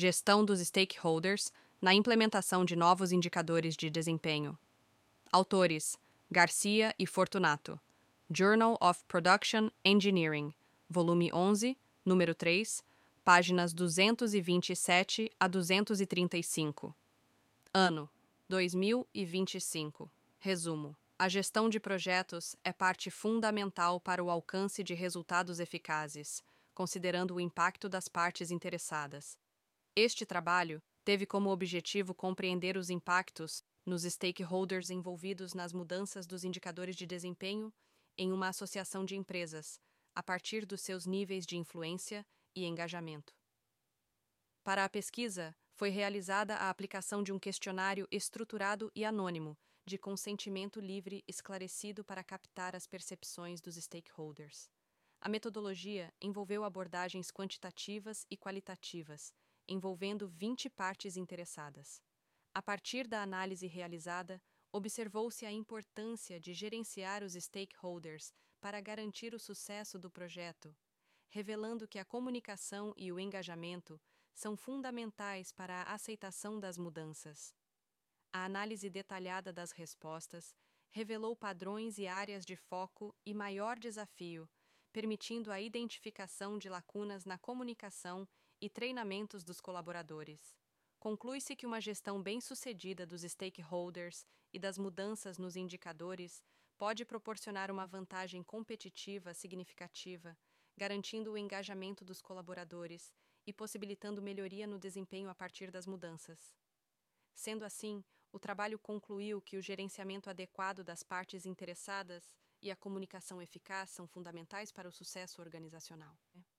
Gestão dos stakeholders na implementação de novos indicadores de desempenho. Autores: Garcia e Fortunato. Journal of Production Engineering, volume 11, número 3, páginas 227 a 235. Ano: 2025. Resumo: a gestão de projetos é parte fundamental para o alcance de resultados eficazes, considerando o impacto das partes interessadas. Este trabalho teve como objetivo compreender os impactos nos stakeholders envolvidos nas mudanças dos indicadores de desempenho em uma associação de empresas, a partir dos seus níveis de influência e engajamento. Para a pesquisa, foi realizada a aplicação de um questionário estruturado e anônimo, de consentimento livre esclarecido para captar as percepções dos stakeholders. A metodologia envolveu abordagens quantitativas e qualitativas, envolvendo 20 partes interessadas. A partir da análise realizada, observou-se a importância de gerenciar os stakeholders para garantir o sucesso do projeto, revelando que a comunicação e o engajamento são fundamentais para a aceitação das mudanças. A análise detalhada das respostas revelou padrões e áreas de foco e maior desafio, permitindo a identificação de lacunas na comunicação e treinamentos dos colaboradores. Conclui-se que uma gestão bem-sucedida dos stakeholders e das mudanças nos indicadores pode proporcionar uma vantagem competitiva significativa, garantindo o engajamento dos colaboradores e possibilitando melhoria no desempenho a partir das mudanças. Sendo assim, o trabalho concluiu que o gerenciamento adequado das partes interessadas e a comunicação eficaz são fundamentais para o sucesso organizacional.